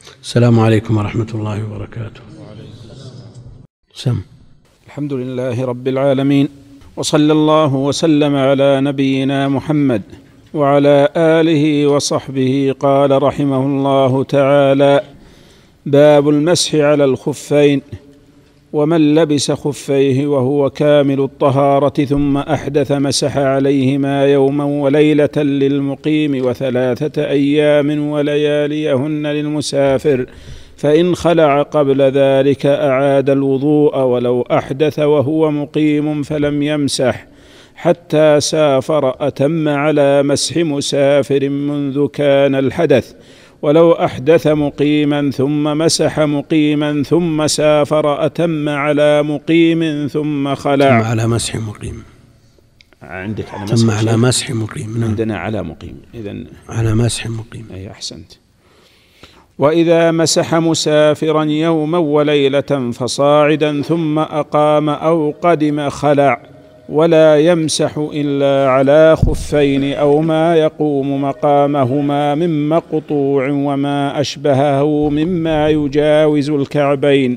السلام عليكم ورحمة الله وبركاته. سم. الحمد لله رب العالمين، وصلى الله وسلم على نبينا محمد وعلى آله وصحبه. قال رحمه الله تعالى: باب المسح على الخفين. ومن لبس خفيه وهو كامل الطهارة ثم أحدث مسح عليهما يوما وليلة للمقيم 3 أيام ولياليهن للمسافر، فإن خلع قبل ذلك أعاد الوضوء ولو أحدث وهو مقيم فلم يمسح حتى سافر أتم على مسح مسافر منذ كان الحدث، ولو أحدث مقيما ثم مسح مقيما ثم سافر أتم على مقيم ثم خلع. ثم على مسح مقيم. عندك على ثم على مسح مقيم. عندنا على مقيم. إذن على مسح مقيم. أي أحسنت. وإذا مسح مسافرا يوما وليلة فصاعدا ثم أقام أو قدم خلع، ولا يمسح إلا على خفين أو ما يقوم مقامهما من مقطوع وما أشبهه مما يجاوز الكعبين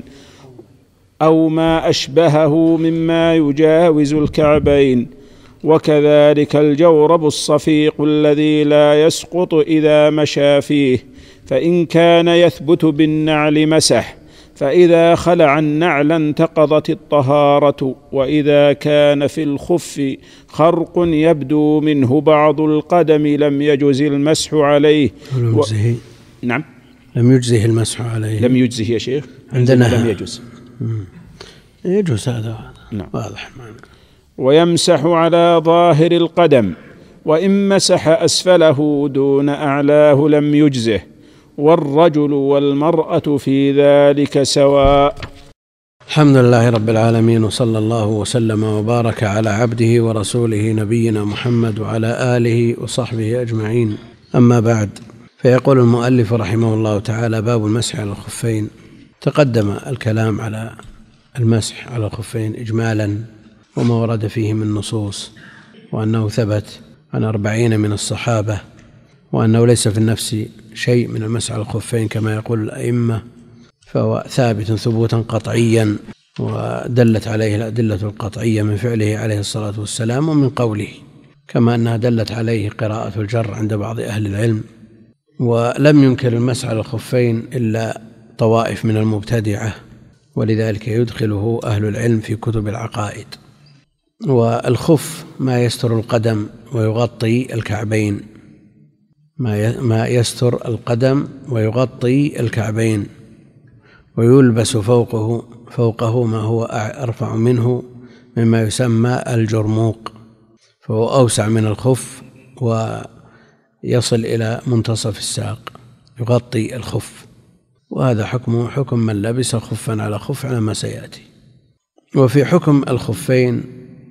وكذلك الجورب الصفيق الذي لا يسقط إذا مشى فيه، فإن كان يثبت بالنعل مسح، فإذا خلع النعل انتقضت الطهارة. وإذا كان في الخف خرق يبدو منه بعض القدم لم يجز المسح عليه. نعم، لم يجزه المسح عليه. لم يجزه يا شيخ، عندنا لم يجز. يجوز هذا. نعم. واضح. ويمسح على ظاهر القدم، وإن مسح أسفله دون أعلاه لم يجزه، والرجل والمرأة في ذلك سواء. الحمد لله رب العالمين، وصلى الله وسلم وبارك على عبده ورسوله نبينا محمد وعلى آله وصحبه أجمعين. أما بعد، فيقول المؤلف رحمه الله تعالى: باب المسح على الخفين. تقدم الكلام على المسح على الخفين إجمالا وما ورد فيه من نصوص، وأنه ثبت عن 40 من الصحابة، وأنه ليس في النفس شيء من المسح على الخفين كما يقول الأئمة، فهو ثابت ثبوتا قطعيا، ودلت عليه الأدلة القطعية من فعله عليه الصلاة والسلام ومن قوله، كما أنها دلت عليه قراءة الجر عند بعض أهل العلم. ولم ينكر المسح على الخفين إلا طوائف من المبتدعة، ولذلك يدخله أهل العلم في كتب العقائد. والخف ما يستر القدم ويغطي الكعبين، ما يستر القدم ويغطي الكعبين، ويلبس فوقه ما هو أرفع منه مما يسمى الجرموق، فهو أوسع من الخف ويصل إلى منتصف الساق، يغطي الخف. وهذا حكم من لبس خفا على خف على ما سيأتي. وفي حكم الخفين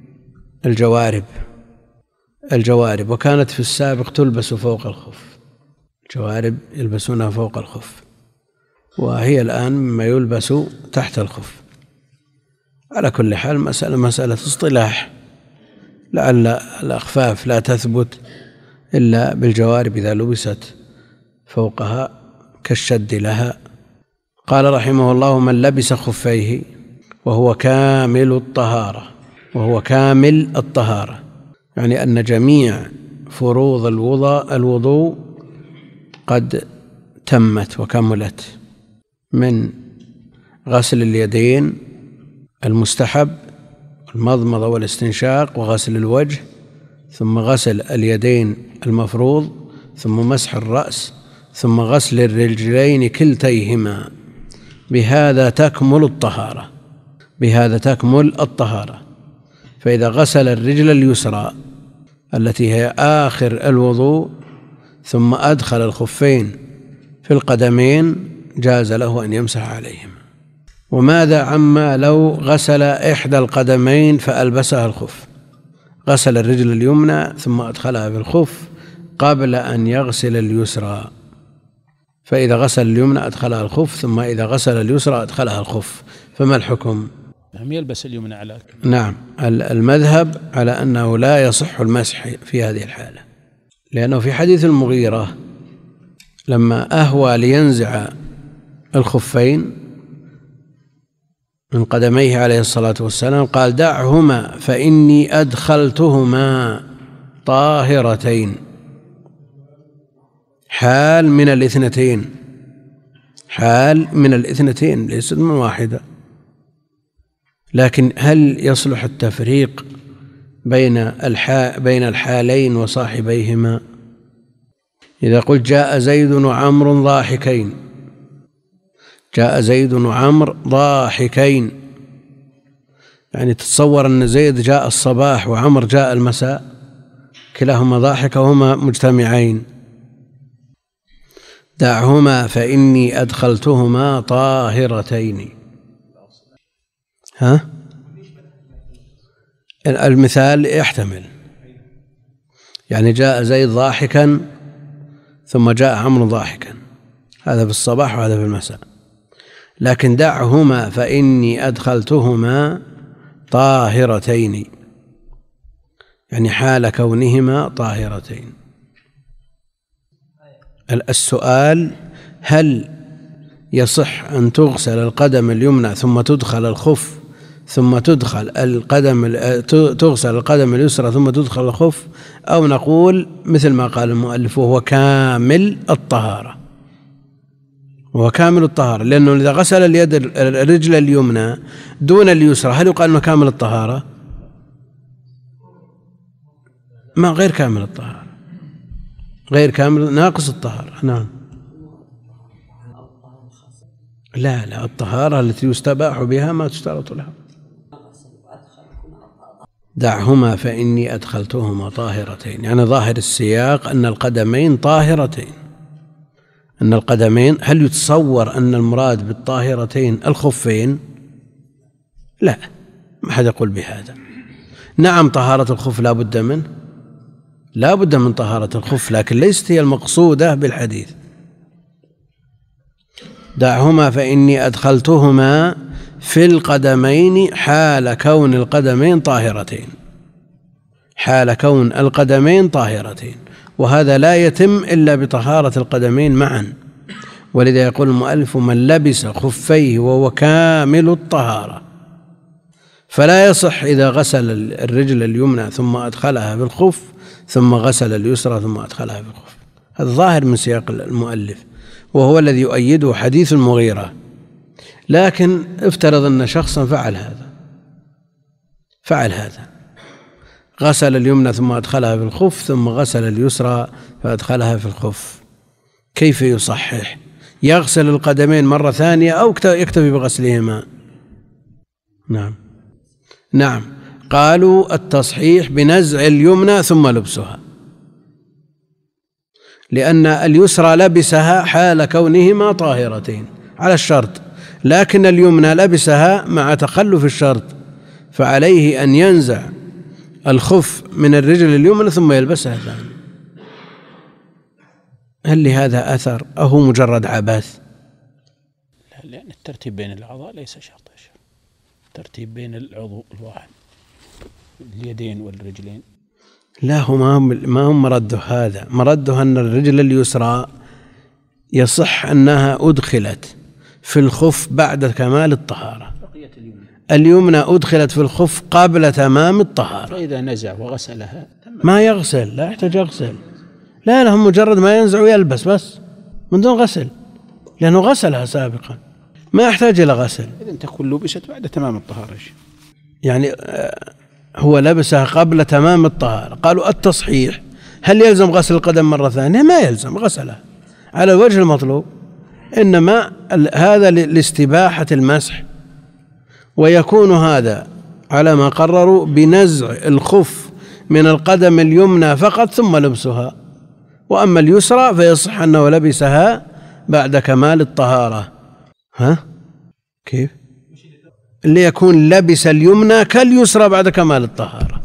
الجوارب، وكانت في السابق تلبس فوق الخف، الجوارب يلبسونها فوق الخف، وهي الآن مما يلبس تحت الخف. على كل حال مسألة اصطلاح، لعل الأخفاف لا تثبت إلا بالجوارب إذا لبست فوقها كالشد لها. قال رحمه الله: من لبس خفيه وهو كامل الطهارة، يعني أن جميع فروض الوضوء قد تمت وكملت، من غسل اليدين المستحب، المضمضة والاستنشاق، وغسل الوجه، ثم غسل اليدين المفروض، ثم مسح الرأس، ثم غسل الرجلين كلتيهما. بهذا تكمل الطهارة. فإذا غسل الرجل اليسرى التي هي آخر الوضوء ثم أدخل الخفين في القدمين جاز له أن يمسح عليهم. وماذا عما لو غسل إحدى القدمين فألبسها الخف؟ غسل الرجل اليمنى ثم أدخلها في الخف قبل أن يغسل اليسرى، فإذا غسل اليمنى أدخلها الخف، ثم إذا غسل اليسرى أدخلها الخف، فما الحكم؟ لم يلبس اليمنى على نعم، المذهب على أنه لا يصح المسح في هذه الحالة، لأنه في حديث المغيرة لما أهوى لينزع الخفين من قدميه عليه الصلاة والسلام قال: دعهما فإني أدخلتهما طاهرتين، حال من الاثنتين، حال من الاثنتين، ليست من واحدة. لكن هل يصلح التفريق بين الحالين وصاحبيهما؟ إذا قلت: جاء زيد وعمر ضاحكين، جاء زيد وعمر ضاحكين، يعني تتصور أن زيد جاء الصباح وعمر جاء المساء، كلاهما ضاحك وهما مجتمعين. دعهما فإني أدخلتهما طاهرتين. المثال يحتمل، يعني جاء زيد ضاحكا ثم جاء عمرو ضاحكا، هذا في الصباح وهذا في المساء. لكن دعهما فإني أدخلتهما طاهرتين، يعني حال كونهما طاهرتين. السؤال: هل يصح أن تغسل القدم اليمنى ثم تدخل الخف ثم تغسل القدم اليسرى ثم تدخل الخف، أو نقول مثل ما قال المؤلف: وهو كامل الطهارة، وهو كامل الطهارة، لأنه إذا غسل الرجل اليمنى دون اليسرى هل يقال أنه كامل الطهارة؟ ما غير كامل الطهارة، غير كامل، ناقص الطهارة. نعم. لا، الطهارة التي يستباح بها ما تشترط لها. دعهما فإني أدخلتهما طاهرتين، يعني ظاهر السياق أن القدمين طاهرتين، أن القدمين. هل يتصور أن المراد بالطاهرتين الخفين؟ لا، ما حد يقول بهذا. نعم، طهارة الخف لا بد منه، لا بد من طهارة الخف، لكن ليست هي المقصودة بالحديث. دعهما فإني أدخلتهما في القدمين حال كون القدمين طاهرتين، حال كون القدمين طاهرتين، وهذا لا يتم إلا بطهارة القدمين معا. ولذا يقول المؤلف: من لبس خفيه وهو كامل الطهارة. فلا يصح إذا غسل الرجل اليمنى ثم أدخلها في الخف ثم غسل اليسرى ثم أدخلها في الخف. هذا ظاهر من سياق المؤلف، وهو الذي يؤيده حديث المغيرة. لكن افترض أن شخصا فعل هذا، غسل اليمنى ثم أدخلها في الخف ثم غسل اليسرى فأدخلها في الخف، كيف يصحح؟ يغسل القدمين مرة ثانية أو يكتفي بغسلهما؟ نعم، قالوا التصحيح بنزع اليمنى ثم لبسها، لأن اليسرى لبسها حال كونهما طاهرتين على الشرط، لكن اليمنى لبسها مع تخلف الشرط، فعليه أن ينزع الخف من الرجل اليمنى ثم يلبسها ثاني. هل لهذا أثر أو هو مجرد عبث؟ لا، لأن الترتيب بين الأعضاء ليس شرط، الترتيب بين العضو الواحد، اليدين والرجلين. لا، هو ما هو مرده هذا، مرده أن الرجل اليسرى يصح أنها أدخلت في الخف بعد كمال الطهارة، اليمنى أدخلت في الخف قبل تمام الطهارة. فإذا نزع وغسلها ما يغسل، لا يحتاج يغسل، لا لهم مجرد ما ينزع ويلبس بس من دون غسل، لأنه غسلها سابقا، ما يحتاج إلى غسل. إذن تكون لبست بعد تمام الطهارة، يعني هو لبسها قبل تمام الطهارة. قالوا التصحيح: هل يلزم غسل القدم مرة ثانية؟ ما يلزم غسلها على الوجه المطلوب، إنما هذا لاستباحة المسح، ويكون هذا على ما قرروا بنزع الخف من القدم اليمنى فقط ثم لبسها، وأما اليسرى فيصح أنه لبسها بعد كمال الطهارة. كيف؟ اللي يكون لبس اليمنى كاليسرى بعد كمال الطهارة.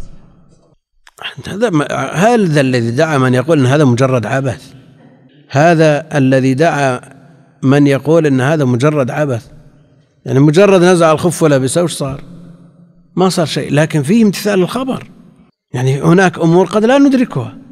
هذا الذي دعا من يقول أن هذا مجرد عبث، هذا الذي دعا من يقول أن هذا مجرد عبث، يعني مجرد نزع الخف ولبسه وش صار؟ ما صار شيء، لكن فيه امتثال الخبر، يعني هناك أمور قد لا ندركها،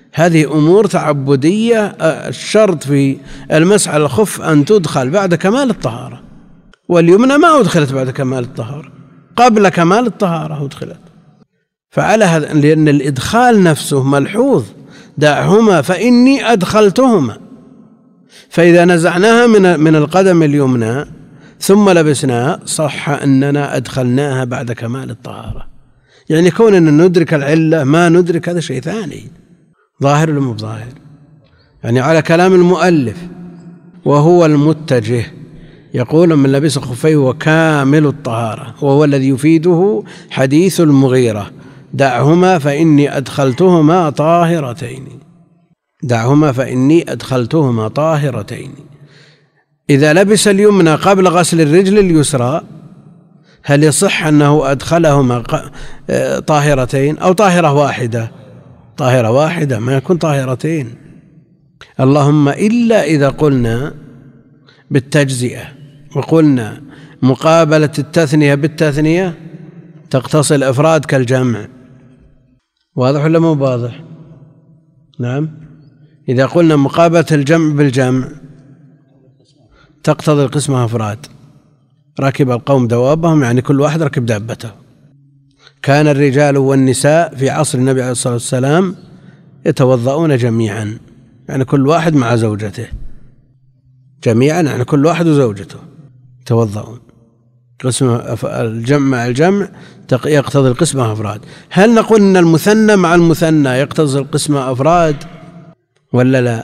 هذه أمور تعبدية. الشرط في المسح على الخف أن تدخل بعد كمال الطهارة، واليمنى ما أدخلت بعد كمال الطهارة، قبل كمال الطهارة أدخلت. فعلى هذا، لأن الإدخال نفسه ملحوظ، دعهما فإني أدخلتهما. فإذا نزعناها من القدم اليمنى ثم لبسناها صح أننا أدخلناها بعد كمال الطهارة. يعني كون أن ندرك العلة ما ندرك هذا شيء ثاني، ظاهر ولا مو ظاهر؟ يعني على كلام المؤلف وهو المتجه يقول من لبس خفيه وكامل الطهارة، وهو الذي يفيده حديث المغيرة دعهما فإني أدخلتهما طاهرتين. دعهما فإني أدخلتهما طاهرتين. إذا لبس اليمنى قبل غسل الرجل اليسرى هل يصح أنه أدخلهما طاهرتين أو طاهرة واحدة؟ طاهرة واحدة، ما يكون طاهرتين، اللهم إلا إذا قلنا بالتجزئة وقلنا مقابلة التثنية بالتثنية تقتصر الإفراد كالجمع. واضح ولا مو واضح؟ نعم. إذا قلنا مقابلة الجمع بالجمع تقتضي القسمة أفراد. ركب القوم دوابهم، يعني كل واحد ركب دابته. كان الرجال والنساء في عصر النبي عليه الصلاة والسلام يتوضؤون جميعا، يعني كل واحد مع زوجته، جميعا يعني كل واحد وزوجته يتوضؤون. قسم الجمع مع الجمع يقتضي القسمة أفراد. هل نقول أن المثنى مع المثنى يقتضي القسمة أفراد ولا لا؟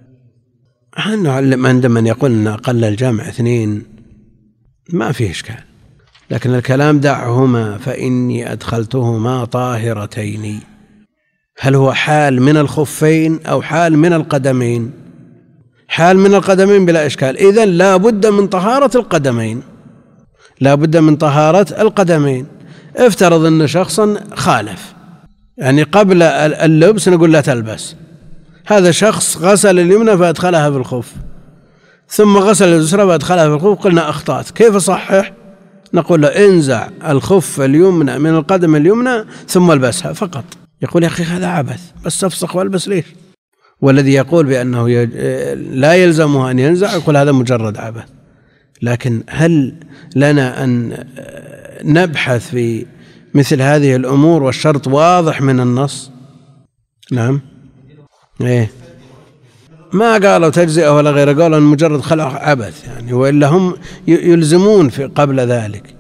عندما يقول أن أقل الجمع 2 ما فيه إشكال، لكن الكلام دعهما فإني أدخلتهما طاهرتين، هل هو حال من الخفين أو حال من القدمين؟ حال من القدمين بلا إشكال. إذن لا بد من طهارة القدمين، لا بد من طهارة القدمين. افترض أن شخصا خالف، يعني قبل اللبس نقول لا تلبس، هذا شخص غسل اليمنى فأدخلها في الخف ثم غسل اليسرى فأدخلها في الخف، قلنا أخطأت، كيف صحح؟ نقول له انزع الخف اليمنى من القدم اليمنى ثم البسها فقط. يقول يا أخي هذا عبث، بس أفسخ والبس ليش؟ والذي يقول بأنه لا يلزمه أن ينزع يقول هذا مجرد عبث. لكن هل لنا أن نبحث في مثل هذه الأمور والشرط واضح من النص؟ نعم. إيه، ما قالوا تجزئة ولا غير، قالوا أن مجرد خلع عبث يعني، وإلا هم يلزمون في قبل ذلك.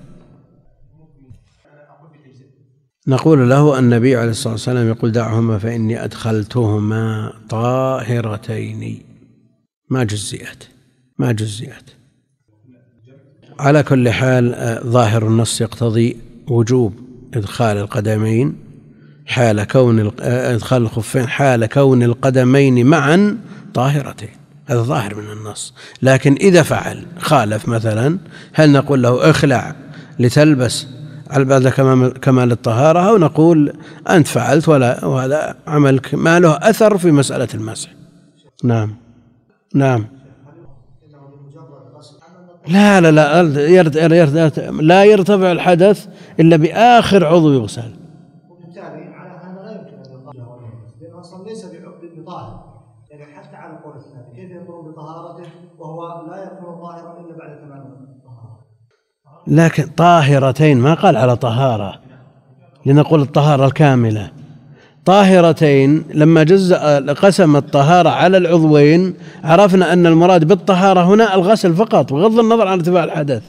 نقول له النبي عليه الصلاة والسلام يقول دعهما فإني أدخلتهما طاهرتين، ما جزئت. على كل حال ظاهر النص يقتضي وجوب إدخال القدمين حال كون إدخال الخفين حال كون القدمين معا طاهرتين، هذا ظاهر من النص. لكن إذا فعل خالف مثلا، هل نقول له اخلع لتلبس على بعد كمال الطهارة، أو نقول أنت فعلت وهذا عملك ما له أثر في مسألة المسح؟ نعم. لا يرتفع الحدث إلا بآخر عضو يغسل. وبالتالي على هذا لا يمكن أن يقال لأنه أصلا ليس بطاهر، يعني حتى على القول الثاني كيف يكون بطهارته وهو لا يكون طاهرا إلا بعد كمال الطهارة؟ لكن طاهرتين ما قال على طهارة، لنقول الطهارة الكاملة. طاهرتين لما قسم الطهارة على العضوين عرفنا أن المراد بالطهارة هنا الغسل فقط بغض النظر عن ارتفاع الحدث.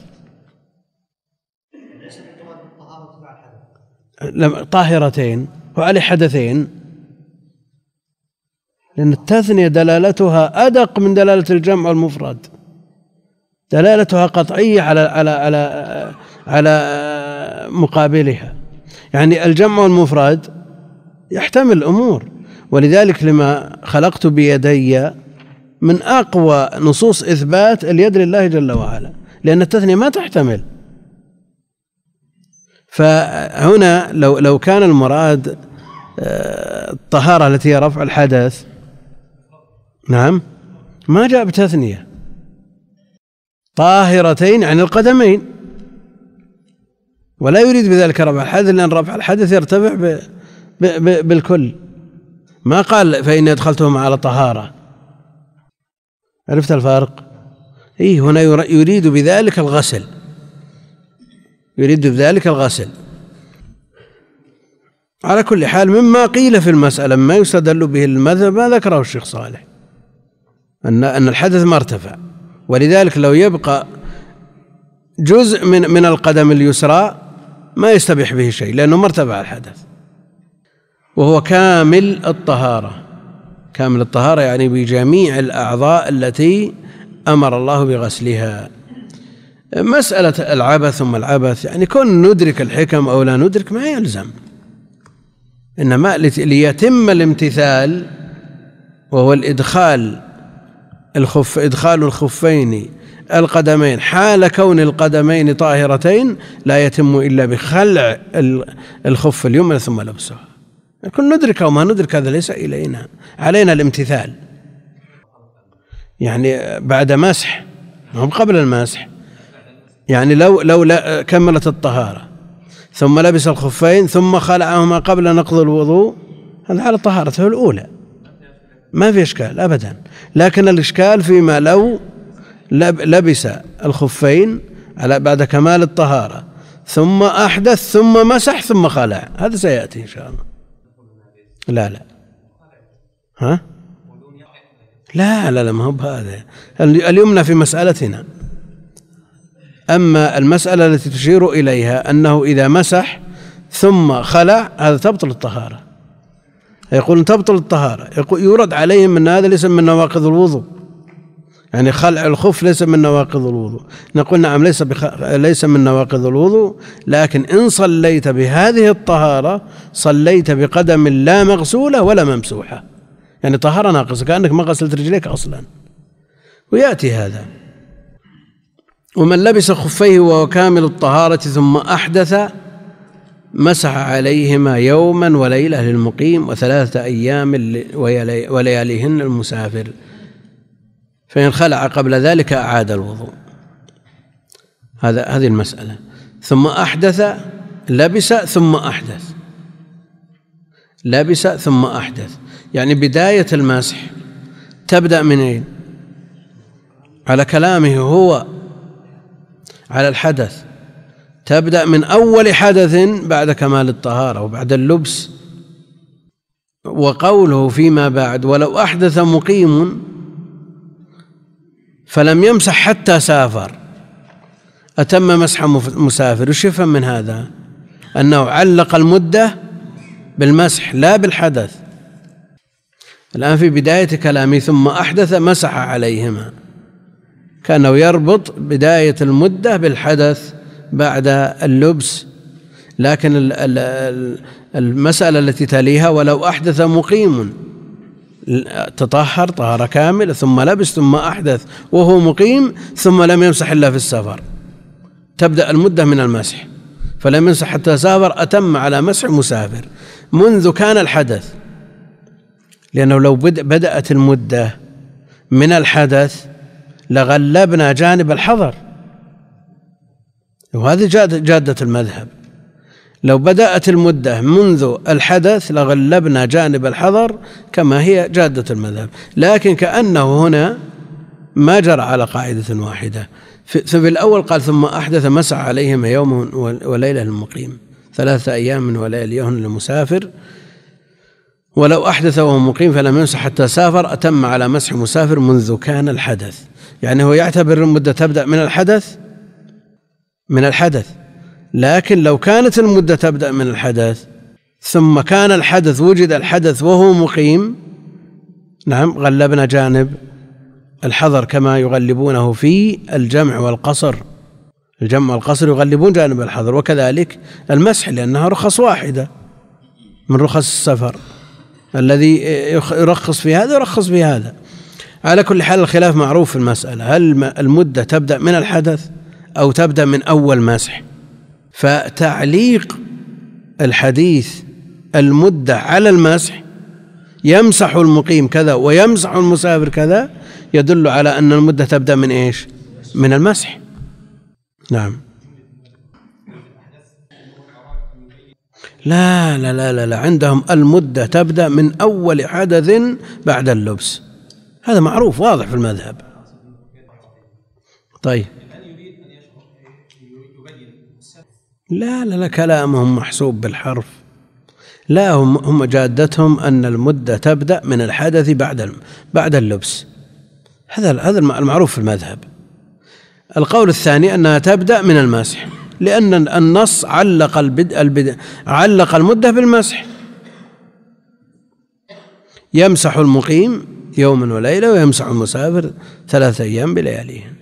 طاهرتين وعلى حدثين، لأن التثنية دلالتها أدق من دلالة الجمع المفرد، دلالتها قطعية على مقابلها. يعني الجمع المفرد يحتمل الأمور، ولذلك لما خلقت بيدي من أقوى نصوص إثبات اليد لله جل وعلا، لأن التثنية ما تحتمل. فهنا لو كان المراد الطهارة التي هي رفع الحدث، نعم، ما جاء بتثنية. طاهرتين عن القدمين، ولا يريد بذلك رفع الحدث، لأن رفع الحدث يرتفع بالكل. ما قال فإني أدخلتهم على طهارة. عرفت الفرق؟ هنا يريد بذلك الغسل، يريد بذلك الغسل. على كل حال مما قيل في المسألة ما يستدل به المذهب ما ذكره الشيخ صالح، أن الحدث ما ارتفع، ولذلك لو يبقى جزء من القدم اليسرى ما يستبيح به شيء لأنه ما ارتفع الحدث، وهو كامل الطهارة. كامل الطهارة يعني بجميع الأعضاء التي أمر الله بغسلها. مسألة العبث ثم العبث يعني كون ندرك الحكم أو لا ندرك ما يلزم، إنما ليتم الامتثال وهو إدخال الخفين القدمين حال كون القدمين طاهرتين لا يتم إلا بخلع الخف اليمنى ثم لبسه. كن ندرك أو ما ندرك هذا ليس إلينا، علينا الامتثال. يعني بعد مسح هم قبل المسح، يعني لو كملت الطهارة ثم لبس الخفين ثم خلعهما قبل نقض الوضوء هذا على طهارته الأولى ما في إشكال أبدا. لكن الإشكال فيما لو لبس الخفين بعد كمال الطهارة ثم أحدث ثم مسح ثم خلع، هذا سيأتي إن شاء الله. لا ها لا ما هو بهذا. اليمنى في مسألتنا، أما المسألة التي تشير إليها أنه إذا مسح ثم خلع هذا تبطل الطهارة. يقول تبطل الطهارة، يرد عليهم أن هذا ليس من نواقض الوضوء، يعني خلع الخف ليس من نواقض الوضوء. نقول نعم ليس من نواقض الوضوء، لكن إن صليت بهذه الطهارة صليت بقدم لا مغسولة ولا ممسوحة، يعني طهارة ناقصة كأنك ما غسلت رجليك أصلا. ويأتي هذا. ومن لبس خفيه وهو كامل الطهارة ثم أحدث مسح عليهما يوما وليلة للمقيم و3 أيام ولياليهن المسافر، فإن خلع قبل ذلك أعاد الوضوء. هذه المسألة. ثم أحدث لبس ثم أحدث، لبس ثم أحدث، يعني بداية المسح تبدأ من أين؟ على كلامه هو على الحدث تبدأ من أول حدث بعد كمال الطهارة وبعد اللبس. وقوله فيما بعد ولو أحدث مقيم فلم يمسح حتى سافر أتم مسح مسافر. وش يفهم من هذا؟ أنه علق المدة بالمسح لا بالحدث. الآن في بداية كلامه ثم أحدث مسح عليهما، كأنه يربط بداية المدة بالحدث بعد اللبس. لكن المسألة التي تليها ولو أحدث مقيم تطهر طهارة كاملة ثم لبس ثم أحدث وهو مقيم ثم لم يمسح إلا في السفر، تبدأ المدة من المسح، فلم يمسح حتى سافر أتم على مسح مسافر منذ كان الحدث. لأنه لو بدأت المدة من الحدث لغلبنا جانب الحظر، وهذه جادة المذهب. لو بدأت المدة منذ الحدث لغلبنا جانب الحظر كما هي جادة المذهب. لكن كأنه هنا ما جرى على قاعدة واحدة. في الأول قال ثم أحدث مسح عليهم يوم وليلة للمقيم 3 أيام ولياليهن للمسافر، ولو أحدث وهو مقيم فلم يمسح حتى سافر أتم على مسح مسافر منذ كان الحدث. يعني هو يعتبر المدة تبدأ من الحدث. لكن لو كانت المدة تبدأ من الحدث ثم كان الحدث وجد الحدث وهو مقيم، نعم غلبنا جانب الحظر كما يغلبونه في الجمع والقصر. الجمع والقصر يغلبون جانب الحظر، وكذلك المسح لأنها رخص واحدة من رخص السفر، الذي يرخص في هذا يرخص في هذا. على كل حال الخلاف معروف في المسألة، هل المدة تبدأ من الحدث أو تبدأ من أول مسح؟ فتعليق الحديث المدة على المسح يمسح المقيم كذا ويمسح المسافر كذا يدل على أن المدة تبدأ من إيش؟ من المسح. نعم. لا لا لا لا, لا. عندهم المدة تبدأ من أول حدث بعد اللبس، هذا معروف واضح في المذهب. طيب لا لا لا، كلامهم محسوب بالحرف. لا، هم جادتهم أن المدة تبدأ من الحدث بعد اللبس، هذا المعروف في المذهب. القول الثاني أنها تبدأ من المسح، لأن النص علق المدة بالمسح. يمسح المقيم يوما وليلة ويمسح المسافر 3 أيام بلياليهن،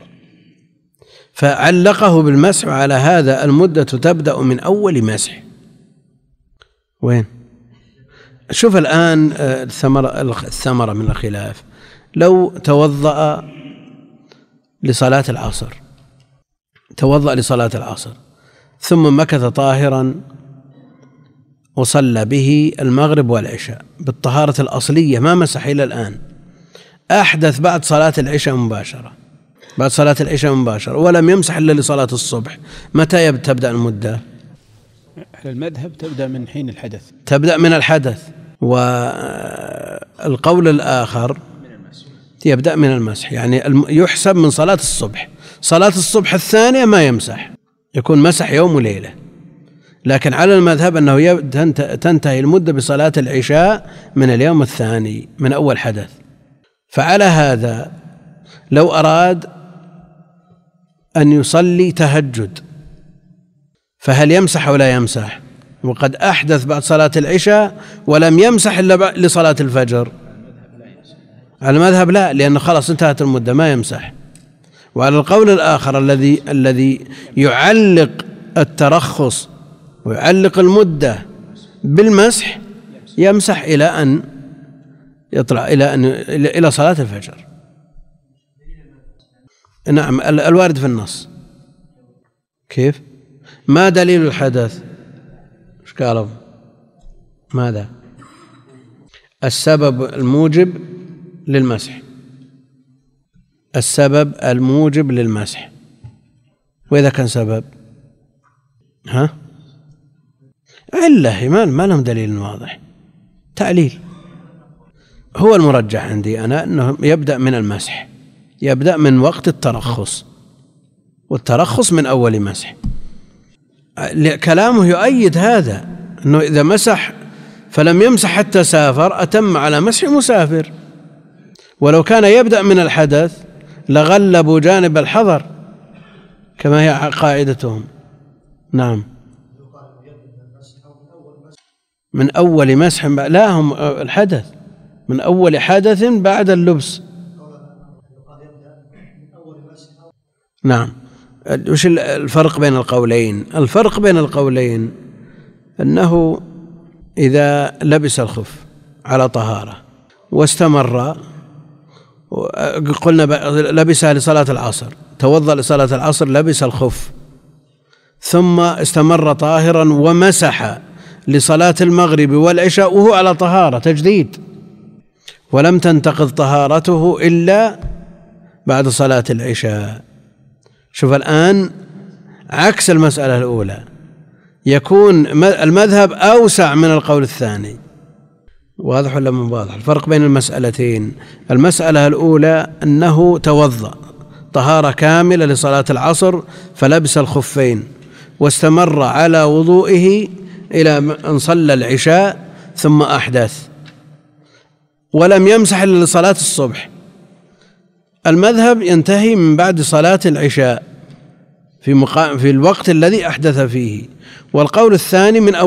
فعلقه بالمسح. على هذا المدة تبدأ من أول مسح. وين؟ شوف الآن الثمرة من الخلاف. لو توضأ لصلاة العصر ثم مكث طاهرا وصلى به المغرب والعشاء بالطهارة الأصلية، ما مسح إلى الآن، أحدث بعد صلاة العشاء مباشرة ولم يمسح إلا لصلاة الصبح، متى تبدأ المدة؟ على المذهب تبدأ من حين الحدث، تبدأ من الحدث. والقول الآخر يبدأ من المسح، يعني يحسب من صلاة الصبح الثانية ما يمسح، يكون مسح يوم وليلة. لكن على المذهب أنه تنتهي المدة بصلاة العشاء من اليوم الثاني من أول حدث. فعلى هذا لو أراد أن يصلي تهجد فهل يمسح ولا يمسح وقد أحدث بعد صلاة العشاء ولم يمسح إلا لصلاة الفجر؟ على المذهب لا، لأنه خلاص انتهت المدة ما يمسح. وعلى القول الآخر الذي يعلق الترخص ويعلق المدة بالمسح، يمسح إلى أن يطلع إلى صلاة الفجر. نعم، الوارد في النص. كيف؟ ما دليل الحدث؟ ايش قالوا؟ ماذا؟ السبب الموجب للمسح. وإذا كان سبب علة ما لهم دليل واضح، تعليل. هو المرجح عندي أنا أنه يبدأ من المسح، يبدأ من وقت الترخص، والترخص من أول مسح. كلامه يؤيد هذا، أنه إذا مسح فلم يمسح حتى سافر أتم على مسح مسافر. ولو كان يبدأ من الحدث لغلبوا جانب الحظر كما هي قاعدتهم. نعم، من أول مسح، لا، هم الحدث من أول حدث بعد اللبس. نعم. وش الفرق بين القولين؟ الفرق بين القولين أنه إذا لبس الخف على طهارة واستمر، قلنا لبسها لصلاة العصر، توضأ لصلاة العصر، لبس الخف ثم استمر طاهرا ومسح لصلاة المغرب والعشاء وهو على طهارة تجديد، ولم تنتقض طهارته إلا بعد صلاة العشاء. شوف الآن عكس المسألة الأولى، يكون المذهب أوسع من القول الثاني. واضح ولا مو واضح الفرق بين المسألتين؟ المسألة الأولى أنه توضأ طهارة كاملة لصلاة العصر فلبس الخفين واستمر على وضوئه إلى أن صلى العشاء ثم أحدث ولم يمسح إلا لصلاة الصبح. المذهب ينتهي من بعد صلاة العشاء في الوقت الذي أحدث فيه. والقول الثاني من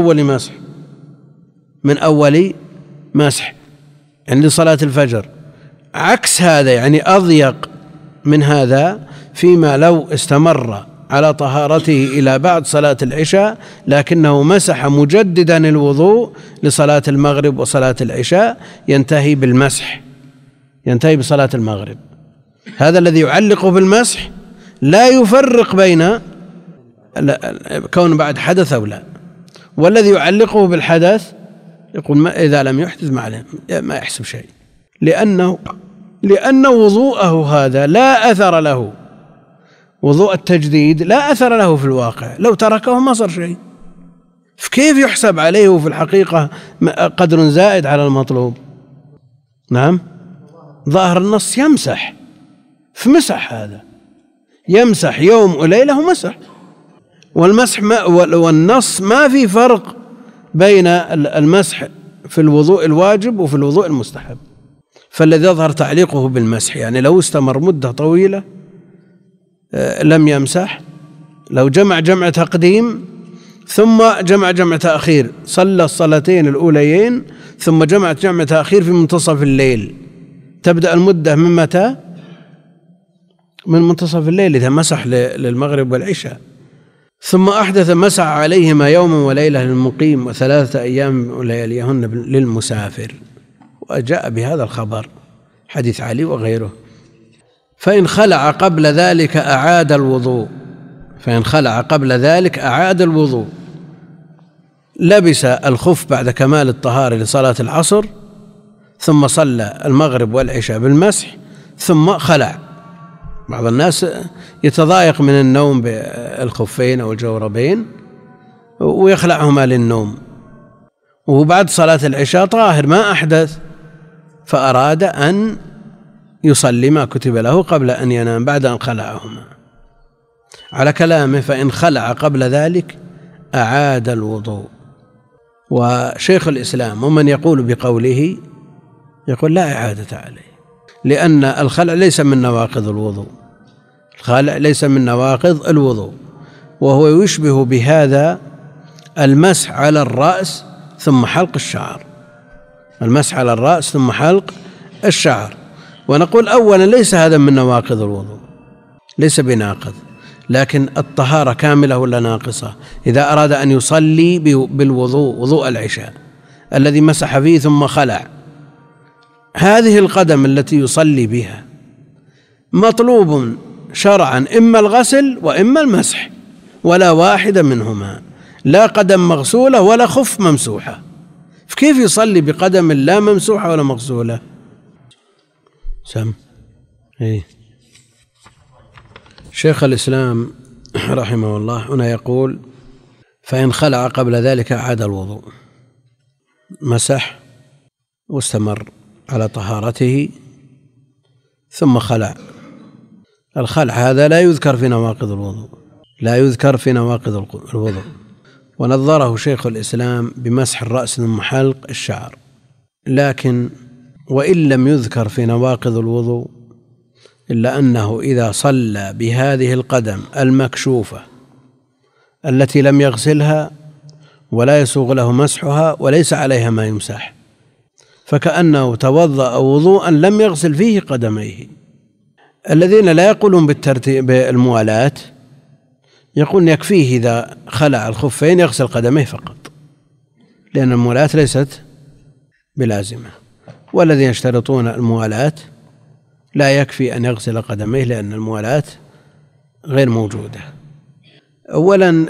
أول مسح يعني لصلاة الفجر، عكس هذا، يعني أضيق من هذا، فيما لو استمر على طهارته إلى بعد صلاة العشاء لكنه مسح مجددا الوضوء لصلاة المغرب وصلاة العشاء، ينتهي بالمسح، ينتهي بصلاة المغرب. هذا الذي يعلق بالمسح لا يفرق بين كون بعد حدث أو لا، والذي يعلقه بالحدث يقول إذا لم يحدث ما يحسب شيء، لأن وضوءه هذا لا أثر له، وضوء التجديد لا أثر له في الواقع، لو تركه ما صار شيء، فكيف يحسب عليه وفي الحقيقة قدر زائد على المطلوب؟ نعم، ظاهر النص يمسح، فمسح هذا، يمسح يوم وليلة ومسح. والمسح والنص ما في فرق بين المسح في الوضوء الواجب وفي الوضوء المستحب. فالذي يظهر تعليقه بالمسح، يعني لو استمر مدة طويلة لم يمسح، لو جمع تقديم ثم جمع تأخير، صلى الصلاتين الأوليين ثم جمع تأخير في منتصف الليل، تبدأ المدة من متى؟ من منتصف الليل إذا مسح للمغرب والعشاء. ثم أحدث مسح عليهما يوما وليلة للمقيم و3 أيام ولياليهن للمسافر، وجاء بهذا الخبر حديث علي وغيره. فإن خلع قبل ذلك أعاد الوضوء، فإن خلع قبل ذلك أعاد الوضوء، لبس الخف بعد كمال الطهارة لصلاة العصر، ثم صلى المغرب والعشاء بالمسح ثم خلع. بعض الناس يتضايق من النوم بالخفين أو الجوربين ويخلعهما للنوم، وبعد صلاة العشاء طاهر ما أحدث، فأراد أن يصلي ما كتب له قبل أن ينام بعد أن خلعهما. على كلامه فإن خلع قبل ذلك أعاد الوضوء. وشيخ الإسلام ومن يقول بقوله يقول لا إعادة عليه، لأن الخلع ليس من نواقض الوضوء، الخلع ليس من نواقض الوضوء، وهو يشبه بهذا المسح على الرأس ثم حلق الشعر، المسح على الرأس ثم حلق الشعر. ونقول أولا ليس هذا من نواقض الوضوء، ليس بناقض، لكن الطهارة كاملة ولا ناقصة؟ إذا أراد أن يصلي بالوضوء، وضوء العشاء الذي مسح فيه ثم خلع، هذه القدم التي يصلي بها مطلوب شرعا إما الغسل وإما المسح، ولا واحدة منهما، لا قدم مغسولة ولا خف ممسوحة، فكيف يصلي بقدم لا ممسوحة ولا مغسولة؟ شيخ الإسلام رحمه الله هنا يقول فإن خلع قبل ذلك أعاد الوضوء، مسح واستمر على طهارته ثم خلع. الخلع هذا لا يذكر في نواقض الوضوء، لا يذكر في نواقض الوضوء. ونظره شيخ الإسلام بمسح الرأس ثم حلق الشعر، لكن وإن لم يذكر في نواقض الوضوء إلا أنه إذا صلى بهذه القدم المكشوفة التي لم يغسلها ولا يسوغ له مسحها وليس عليها ما يمسح، فكأنه توضأ وضوءا لم يغسل فيه قدميه. الذين لا يقولون بالترتيب بالموالاة يقولون يكفيه إذا خلع الخفين يغسل قدميه فقط، لأن الموالاة ليست بلازمة. والذين يشترطون الموالاة لا يكفي أن يغسل قدميه لأن الموالاة غير موجودة. أولا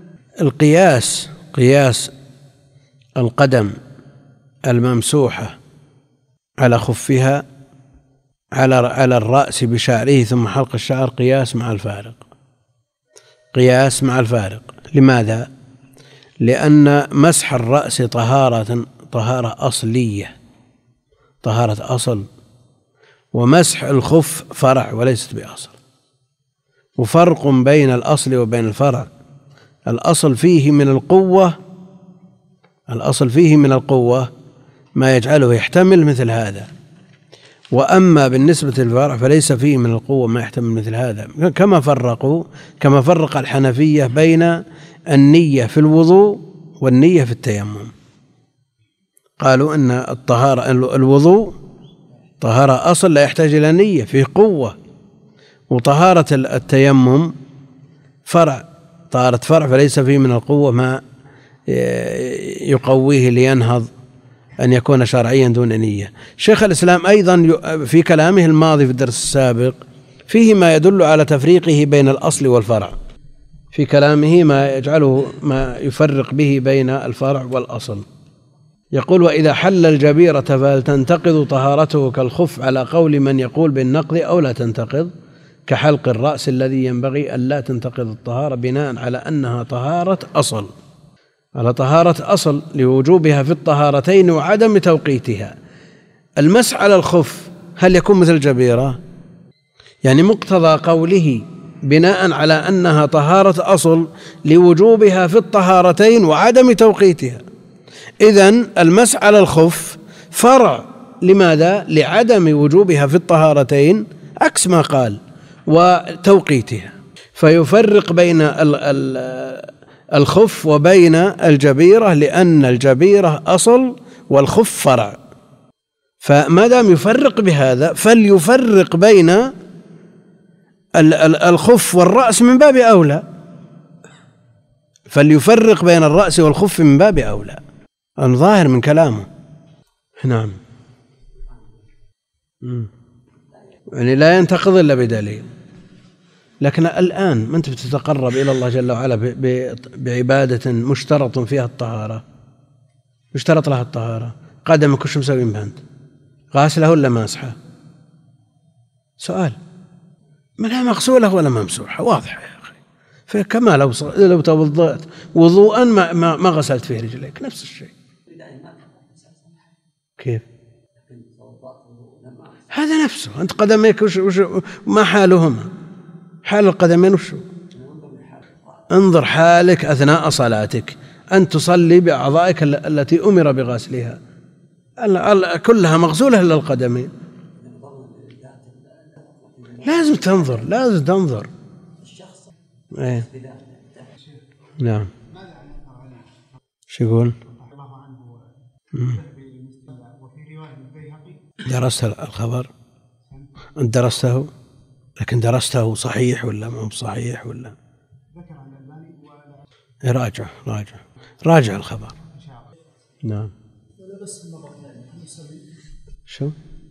قياس القدم الممسوحة على خفها على الرأس بشعره ثم حلق الشعر قياس مع الفارق. لماذا؟ لأن مسح الرأس طهارة أصلية، طهارة أصل، ومسح الخف فرع وليست بأصل، وفرق بين الأصل وبين الفرع. الأصل فيه من القوة ما يجعله يحتمل مثل هذا، وأما بالنسبة للفرع فليس فيه من القوة ما يحتمل مثل هذا. كما فرق الحنفية بين النية في الوضوء والنية في التيمم، قالوا أن الوضوء طهارة أصل لا يحتاج إلى نية، فيه قوة، وطهارة التيمم طهارة فرع فليس فيه من القوة ما يقويه لينهض أن يكون شرعيا دون نية. شيخ الإسلام أيضا في كلامه الماضي في الدرس السابق فيه ما يدل على تفريقه بين الأصل والفرع، في كلامه ما يفرق به بين الفرع والأصل. يقول وإذا حل الجبيرة فهل تنتقض طهارته كالخف على قول من يقول بالنقض أو لا تنتقض، كحلق الرأس الذي ينبغي أن لا تنتقض الطهارة بناء على أنها طهارة أصل. على طهارة أصل لوجوبها في الطهارتين وعدم توقيتها. المسح على الخف هل يكون مثل الجبيرة؟ يعني مقتضى قوله بناء على أنها طهارة أصل لوجوبها في الطهارتين وعدم توقيتها، إذن المسح على الخف فرع لماذا؟ لعدم وجوبها في الطهارتين عكس ما قال وتوقيتها، فيفرق بين الخف وبين الجبيرة، لأن الجبيرة أصل والخف فرع. فما دام يفرق بهذا فليفرق بين الخف والرأس من باب أولى، فليفرق بين الرأس والخف من باب أولى، ظاهر من كلامه. نعم، يعني لا ينتقض إلا بدليل. لكن الآن ما أنت بتتقرب إلى الله جل وعلا بعبادة مشترط فيها الطهارة، مشترط لها الطهارة، قدمك وش مسوين بها أنت؟ غاسلة ولا ماسحة؟ سؤال، ما لها مغسولة ولا ممسوحة؟ واضحة يا أخي. فكما لو توضأت وضوءا ما غسلت فيه رجليك، نفس الشيء. كيف؟ هذا نفسه. أنت قدميك وش ما حالهما؟ حال القدمين وش؟ انظر حالك أثناء صلاتك، أن تصلي بأعضائك التي أمر بغسلها كلها مغسولة إلا القدمين. لازم تنظر. إيه؟ نعم. شو يقول؟ درست الخبر؟ أنت درسته؟ لكن درسته صحيح ولا ما هو صحيح ولا؟ راجع الخبر. نعم. شو؟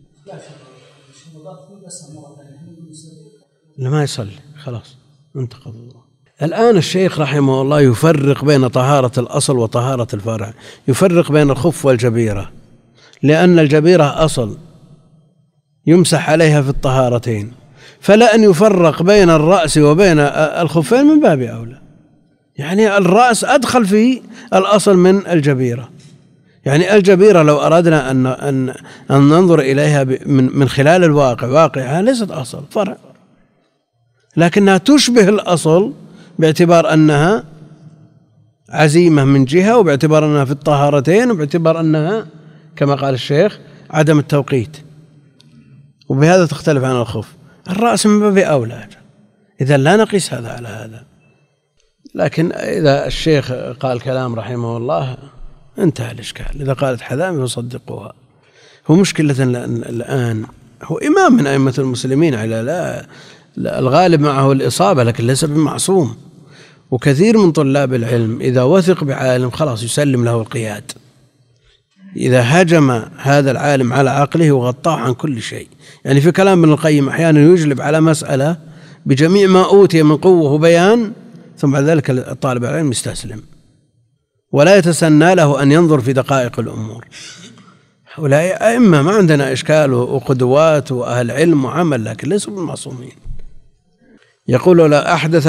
لما يصلي خلاص انتقض الله. الآن الشيخ رحمه الله يفرق بين طهارة الأصل وطهارة الفرع، يفرق بين الخف والجبيرة، لأن الجبيرة أصل يمسح عليها في الطهارتين، فلا أن يفرق بين الرأس وبين الخفين من باب أولى. يعني الرأس أدخل في الأصل من الجبيرة. يعني الجبيرة لو أردنا أن ننظر إليها من خلال الواقع، واقعها ليست أصل، فرع، لكنها تشبه الأصل باعتبار أنها عزيمة من جهة، وباعتبار أنها في الطهارتين، وباعتبار أنها كما قال الشيخ عدم التوقيت، وبهذا تختلف عن الخف. الرأس من باب أولى، إذا لا نقيس هذا على هذا. لكن إذا الشيخ قال كلام رحمه الله انتهى الإشكال. إذا قالت حذامي فصدقوها. هو مشكلة الآن هو إمام من أئمة المسلمين، على لا الغالب معه الإصابة لكن ليس بمعصوم، وكثير من طلاب العلم إذا وثق بعالم خلاص يسلم له القياد. إذا هجم هذا العالم على عقله وغطاه عن كل شيء، يعني في كلام ابن القيم أحيانا يجلب على مسألة بجميع ما أوتي من قوة وبيان، ثم بعد ذلك الطالب العلم يستسلم ولا يتسنى له أن ينظر في دقائق الأمور. هؤلاء أئمة ما عندنا إشكال وقدوات وأهل علم وعمل، لكن ليسوا بالمعصومين. يقول ولو أحدث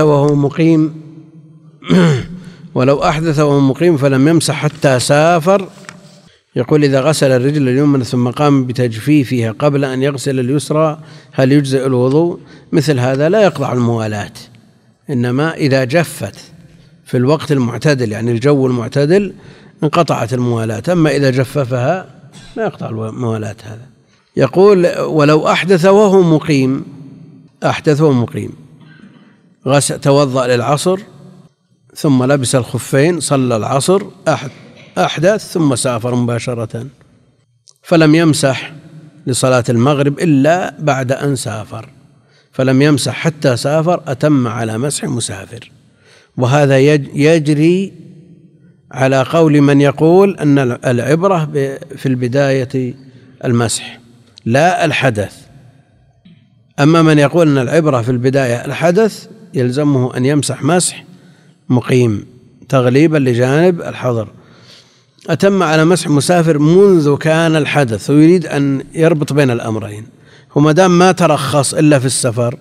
وهو مقيم فلم يمسح حتى سافر. يقول إذا غسل الرجل اليمنى ثم قام بتجفيفها قبل أن يغسل اليسرى هل يجزئ الوضوء؟ مثل هذا لا يقطع الموالاة، إنما إذا جفت في الوقت المعتدل، يعني الجو المعتدل، انقطعت الموالاة. أما إذا جففها لا يقطع الموالاة. هذا يقول ولو أحدث وهو مقيم، توضأ للعصر ثم لبس الخفين، صلى العصر، أحدث ثم سافر مباشرة، فلم يمسح لصلاة المغرب إلا بعد أن سافر، فلم يمسح حتى سافر، أتم على مسح مسافر. وهذا يجري على قول من يقول أن العبرة في البداية المسح لا الحدث. أما من يقول أن العبرة في البداية الحدث يلزمه أن يمسح مسح مقيم تغليبا لجانب الحظر. أتم على مسح مسافر منذ كان الحدث، ويريد أن يربط بين الأمرين. وما دام ما ترخص إلا في السفر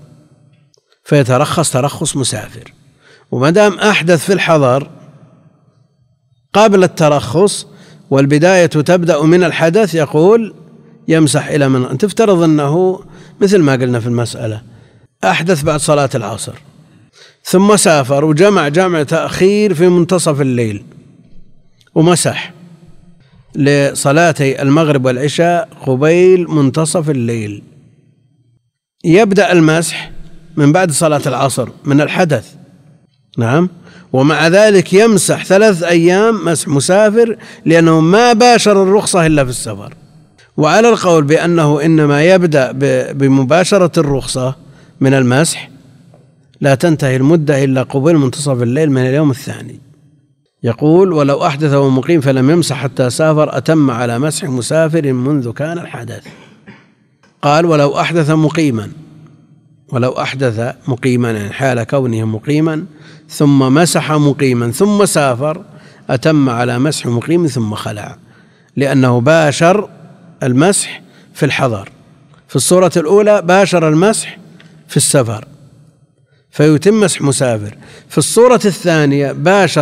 فيترخص ترخص مسافر، وما دام أحدث في الحضر قبل الترخص والبداية تبدأ من الحدث، يقول يمسح إلى من. تفترض أنه مثل ما قلنا في المسألة، أحدث بعد صلاة العصر ثم سافر وجمع تأخير في منتصف الليل ومسح لصلاتي المغرب والعشاء قبيل منتصف الليل، يبدأ المسح من بعد صلاة العصر من الحدث. نعم. ومع ذلك يمسح 3 أيام مسح مسافر لأنه ما باشر الرخصة إلا في السفر. وعلى القول بأنه إنما يبدأ بمباشرة الرخصة من المسح لا تنتهي المدة إلا قبيل منتصف الليل من اليوم الثاني. يقول ولو أحدث ومقيم فلم يمسح حتى سافر أتم على مسح مسافر منذ كان الحدث. قال ولو أحدث مقيما يعني حال كونه مقيما ثم مسح مقيما ثم سافر أتم على مسح مقيم ثم خلع، لأنه باشر المسح في الحضر. في الصورة الأولى باشر المسح في السفر فيتم مسح مسافر. في الصورة الثانية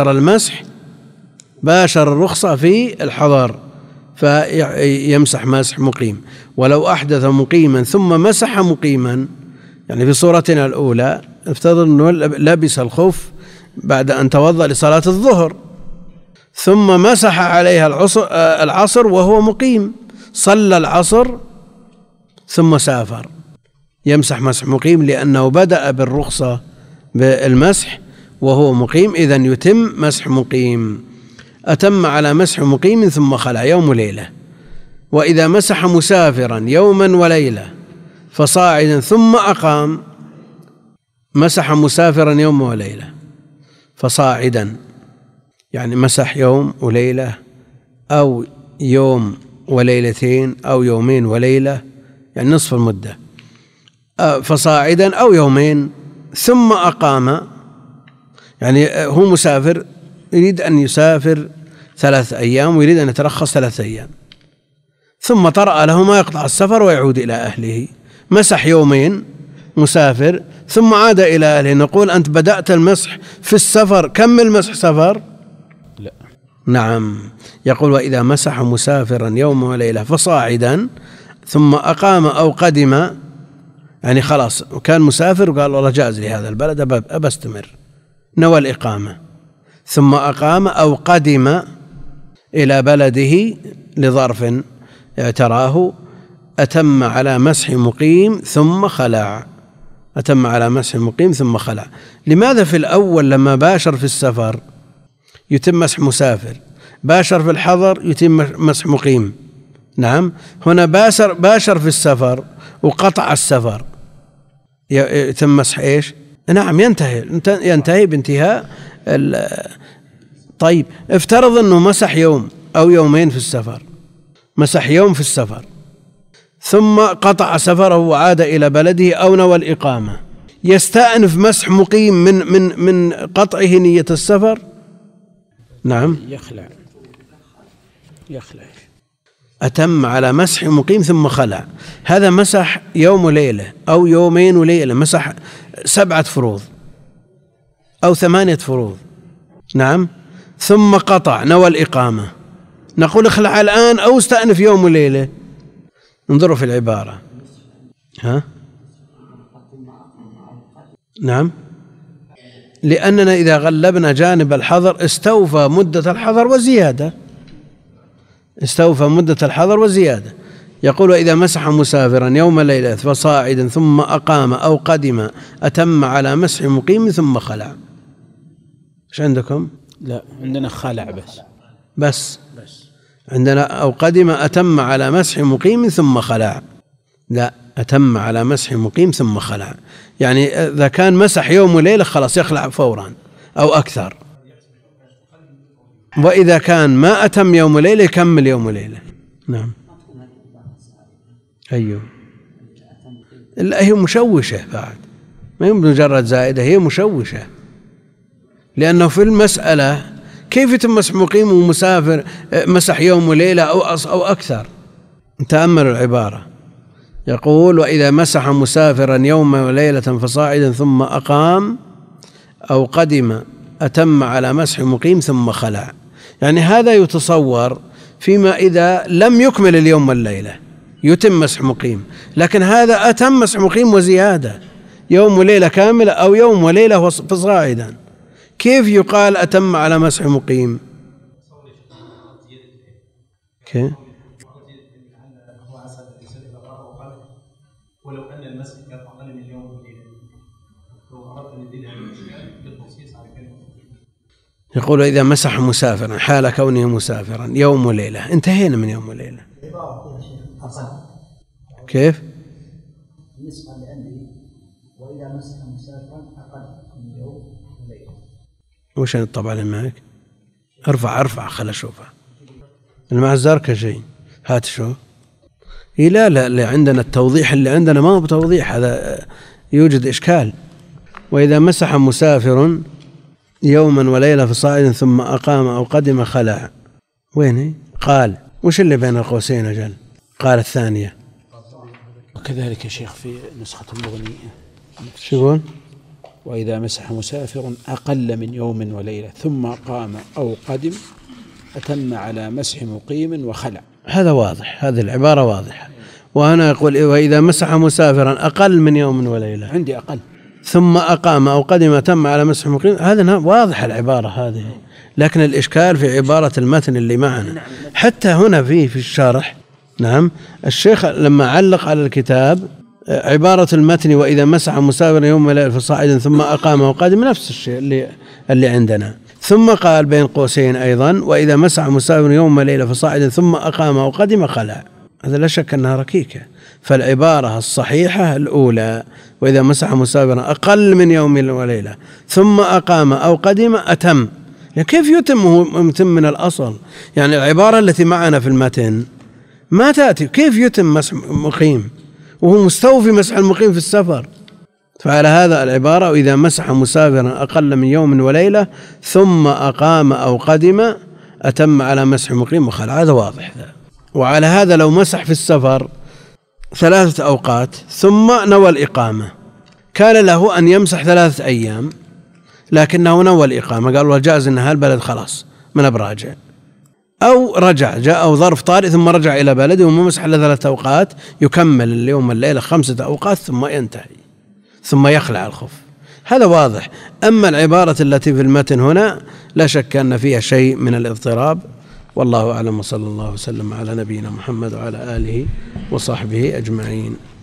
باشر الرخصة في الحضر فيمسح مسح مقيم. ولو أحدث مقيما ثم مسح مقيما، يعني في صورتنا الأولى افترض أنه لبس الخف بعد أن توضأ لصلاة الظهر ثم مسح عليها العصر وهو مقيم، صلى العصر ثم سافر، يمسح مسح مقيم لأنه بدأ بالرخصة بالمسح وهو مقيم، إذن يتم مسح مقيم. أتم على مسح مقيم ثم خلع يوم وليلة. وإذا مسح مسافرا يوما وليلة فصاعدا ثم أقام، مسح مسافرا يوم وليلة فصاعدا، يعني مسح يوم وليلة أو يوم وليلتين أو يومين وليلة، يعني نصف المدة، فصاعدا أو يومين ثم أقام، يعني هو مسافر يريد أن يسافر 3 أيام ويريد أن يترخص 3 أيام، ثم طرأ له ما يقطع السفر ويعود إلى أهله، مسح يومين مسافر ثم عاد إلى أهله. نقول أنت بدأت المسح في السفر، كمل مسح سفر؟ لا. نعم. يقول وإذا مسح مسافرا يوم وليلة فصاعدا ثم أقام أو قدم، يعني خلاص كان مسافر وقال والله جاز لي هذا البلد أبستمر، نوى الإقامة، ثم أقام أو قدم إلى بلده لظرف اعتراه، أتم على مسح مقيم ثم خلع. أتم على مسح مقيم ثم خلع. لماذا في الأول لما باشر في السفر يتم مسح مسافر، باشر في الحضر يتم مسح مقيم؟ نعم. هنا باشر في السفر وقطع السفر يتم مسح إيش؟ نعم، ينتهي بانتهاء طيب افترض أنه مسح يوم أو يومين في السفر، مسح يوم في السفر ثم قطع سفره وعاد إلى بلده أو نوى الإقامة، يستأنف مسح مقيم من قطعه نية السفر؟ نعم، يخلع. أتم على مسح مقيم ثم خلع. هذا مسح يوم وليلة أو يومين وليلة، مسح 7 فروض أو 8 فروض. نعم. ثم قطع نوى الإقامة، نقول اخلع الآن أو استأنف يوم وليلة؟ انظروا في العبارة. نعم، لأننا إذا غلبنا جانب الحظر استوفى مدة الحظر وزيادة. يقول إذا مسح مسافرا يوم ليلة فصاعدا ثم أقام أو قدم أتم على مسح مقيم ثم خلع. إيش عندكم؟ لا، عندنا خلع بس عندنا أو قدم أتم على مسح مقيم ثم خلع. لا، أتم على مسح مقيم ثم خلع، يعني إذا كان مسح يوم وليلة خلاص يخلع فورا أو أكثر، وإذا كان ما أتم يوم وليلة يكمل يوم وليلة. نعم. أيوه، هي مشوشة بعد، ما هي مجرد زائدة، هي مشوشة، لأنه في المسألة كيف يتم مسح مقيم ومسافر مسح يوم وليلة أو أكثر؟ تأملوا العبارة. يقول وإذا مسح مسافرا يوم وليلة فصاعدا ثم أقام أو قدم أتم على مسح مقيم ثم خلع. يعني هذا يتصور فيما إذا لم يكمل اليوم والليلة يتم مسح مقيم، لكن هذا أتم مسح مقيم وزيادة، يوم وليلة كاملة أو يوم وليلة فصاعدا، كيف يقال أتم على مسح مقيم؟ كيف؟ ولو أن المسح كان أقل من يوم وليلة لو أردت أن يدلها بالتخصيص على كلمة. يقول إذا مسح مسافرا حال كونه مسافرا يوم وليلة، انتهينا من يوم وليلة. كيف؟ بالنسبة لأنه وإذا مسح مسافرا أقل من يوم وليلة. وش الطبعة اللي معك؟ ارفع خل أشوفها. المع الزركشي هات شو؟ لا عندنا التوضيح اللي عندنا ما هو بتوضيح، هذا يوجد إشكال. وإذا مسح مسافر يوما وليلة فصاعد ثم أقام أو قدم خلع. وين قال؟ وش اللي بين القوسين أجل؟ قال الثانية. وكذلك يا شيخ في نسخة المغني شو يقول؟ وإذا مسح مسافر أقل من يوم وليلة ثم قام أو قدم أتم على مسح مقيم وخلع. هذا واضح، هذه العبارة واضحة. وأنا أقول وإذا مسح مسافرا أقل من يوم وليلة، عندي أقل، ثم أقام أو قدم تم على مسح مقيم، هذا واضح العبارة هذه. لكن الإشكال في عبارة المتن اللي معنا. حتى هنا في الشرح، نعم، الشيخ لما علق على الكتاب عبارة المتن وإذا مسح مسافر يوم وليلة فصاعدا ثم أقام أو قدم نفس الشيء اللي عندنا. ثم قال بين قوسين أيضا وإذا مسح مسافر يوم وليلة فصاعدا ثم أقام أو قدم خلع. هذا لا شك أنها ركيكة. فالعبارة الصحيحة الأولى وإذا مسح مسافر أقل من يوم وليلة ثم أقام أو قدم أتم. يعني كيف يتم من الأصل؟ يعني العبارة التي معنا في المتن ما تأتي. كيف يتم مسح مقيم وهو مستوفي مسح المقيم في السفر؟ فعلى هذا العبارة وإذا مسح مسافرا أقل من يوم وليلة ثم أقام أو قدم أتم على مسح مقيم وخلع. هذا واضح. وعلى هذا لو مسح في السفر 3 أوقات ثم نوى الإقامة كان له أن يمسح 3 أيام، لكنه نوى الإقامة قال وجاز إن هالبلد خلاص من براجع، أو رجع جاء ظرف طارئ ثم رجع إلى بلده وما مسح إلا 3 أوقات يكمل اليوم والليلة 5 أوقات ثم ينتهي ثم يخلع الخف. هذا واضح. أما العبارة التي في المتن هنا لا شك أن فيها شيء من الاضطراب، والله أعلم، وصلى الله وسلم على نبينا محمد وعلى آله وصحبه أجمعين.